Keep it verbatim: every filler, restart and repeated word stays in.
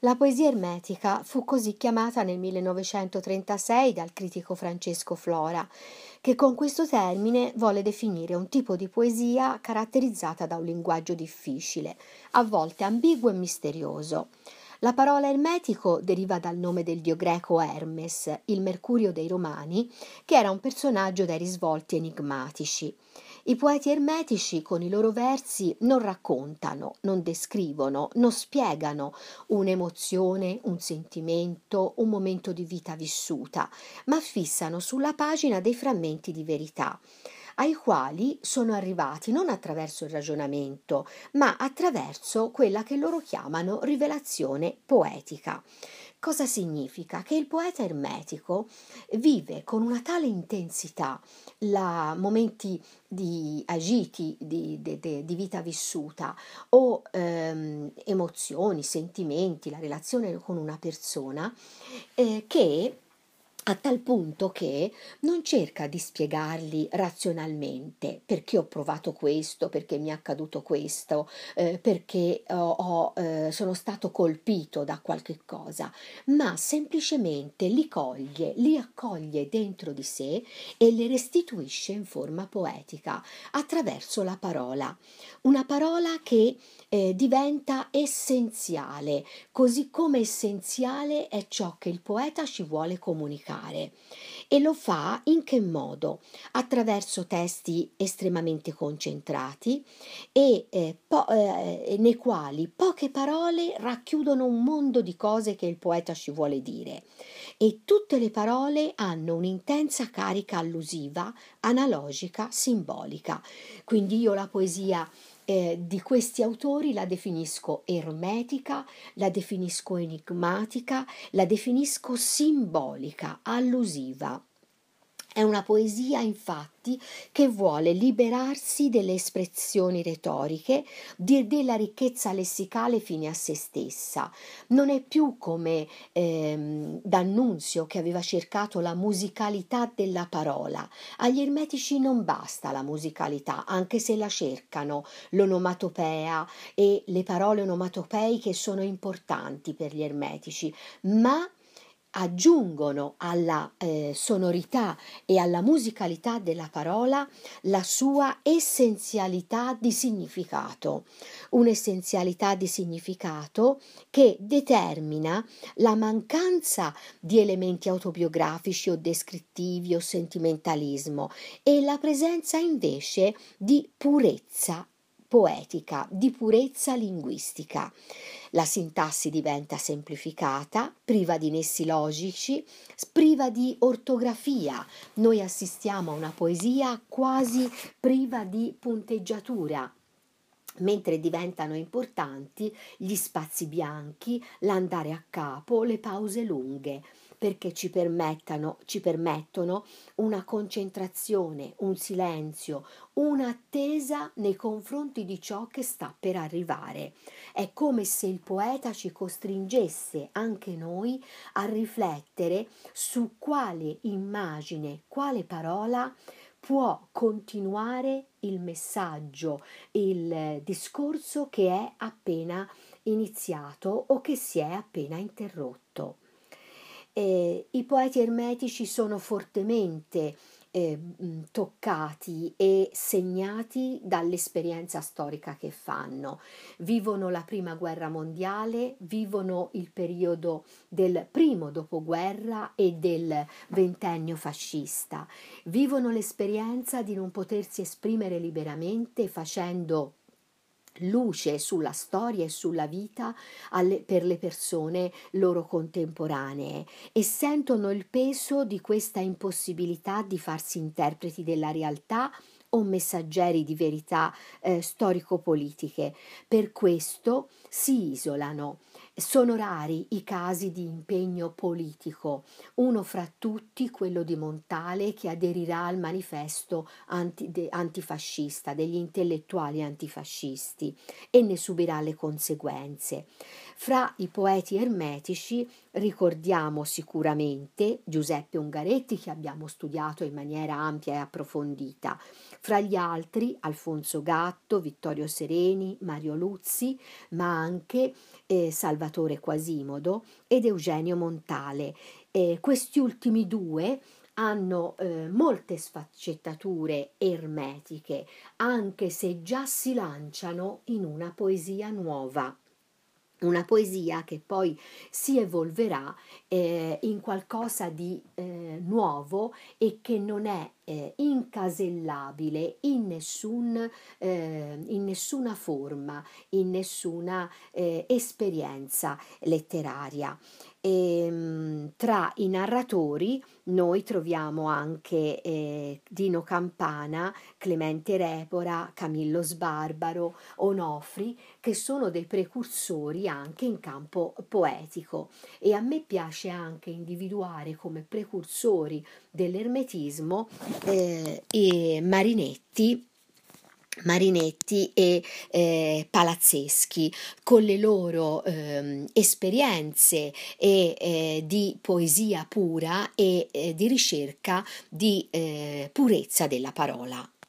La poesia ermetica fu così chiamata nel millenovecentotrentasei dal critico Francesco Flora, che con questo termine volle definire un tipo di poesia caratterizzata da un linguaggio difficile, a volte ambiguo e misterioso. La parola ermetico deriva dal nome del dio greco Hermes, il Mercurio dei Romani, che era un personaggio dai risvolti enigmatici. I poeti ermetici con i loro versi non raccontano, non descrivono, non spiegano un'emozione, un sentimento, un momento di vita vissuta, ma fissano sulla pagina dei frammenti di verità, ai quali sono arrivati non attraverso il ragionamento, ma attraverso quella che loro chiamano rivelazione poetica. Cosa significa? Che il poeta ermetico vive con una tale intensità la momenti di agiti di, de- de- di vita vissuta o ehm, emozioni, sentimenti, la relazione con una persona, eh, che a tal punto che non cerca di spiegarli razionalmente perché ho provato questo, perché mi è accaduto questo, eh, perché ho, ho, eh, sono stato colpito da qualche cosa, ma semplicemente li coglie, li accoglie dentro di sé e li restituisce in forma poetica attraverso la parola. Una parola che eh, diventa essenziale, così come essenziale è ciò che il poeta ci vuole comunicare. E lo fa in che modo? Attraverso testi estremamente concentrati e eh, po- eh, nei quali poche parole racchiudono un mondo di cose che il poeta ci vuole dire. E tutte le parole hanno un'intensa carica allusiva, analogica, simbolica. Quindi io la poesia eh, di questi autori la definisco ermetica, la definisco enigmatica, la definisco simbolica, allusiva. È una poesia, infatti, che vuole liberarsi delle espressioni retoriche, di- della ricchezza lessicale fine a se stessa. Non è più come ehm, D'Annunzio che aveva cercato la musicalità della parola. Agli ermetici non basta la musicalità, anche se la cercano, l'onomatopea e le parole onomatopeiche sono importanti per gli ermetici, ma aggiungono alla eh, sonorità e alla musicalità della parola la sua essenzialità di significato, un'essenzialità di significato che determina la mancanza di elementi autobiografici o descrittivi o sentimentalismo e la presenza invece di purezza poetica, di purezza linguistica. La sintassi diventa semplificata, priva di nessi logici, priva di ortografia. Noi assistiamo a una poesia quasi priva di punteggiatura, mentre diventano importanti gli spazi bianchi, l'andare a capo, le pause lunghe, perché ci permettano, ci permettono una concentrazione, un silenzio, un'attesa nei confronti di ciò che sta per arrivare. È come se il poeta ci costringesse anche noi a riflettere su quale immagine, quale parola può continuare il messaggio, il discorso che è appena iniziato o che si è appena interrotto. Eh, I poeti ermetici sono fortemente eh, mh, toccati e segnati dall'esperienza storica che fanno. Vivono la prima guerra mondiale, vivono il periodo del primo dopoguerra e del ventennio fascista, vivono l'esperienza di non potersi esprimere liberamente facendo luce sulla storia e sulla vita alle, per le persone loro contemporanee e sentono il peso di questa impossibilità di farsi interpreti della realtà o messaggeri di verità eh, storico-politiche. Per questo si isolano. Sono rari i casi di impegno politico, uno fra tutti quello di Montale che aderirà al manifesto anti, de, antifascista, degli intellettuali antifascisti e ne subirà le conseguenze. Fra i poeti ermetici ricordiamo sicuramente Giuseppe Ungaretti che abbiamo studiato in maniera ampia e approfondita, fra gli altri Alfonso Gatto, Vittorio Sereni, Mario Luzzi, ma anche eh, Salvatore Salvatore Quasimodo ed Eugenio Montale. Eh, questi ultimi due hanno eh, molte sfaccettature ermetiche, anche se già si lanciano in una poesia nuova. Una poesia che poi si evolverà eh, in qualcosa di eh, nuovo e che non è eh, incasellabile in, nessun, eh, in nessuna forma, in nessuna eh, esperienza letteraria. E, mh, tra i narratori noi troviamo anche eh, Dino Campana, Clemente Repora, Camillo Sbarbaro, Onofri, che sono dei precursori anche in campo poetico, e a me piace anche individuare come precursori dell'ermetismo eh, e Marinetti Marinetti e eh, Palazzeschi, con le loro ehm, esperienze e, eh, di poesia pura e eh, di ricerca di eh, purezza della parola.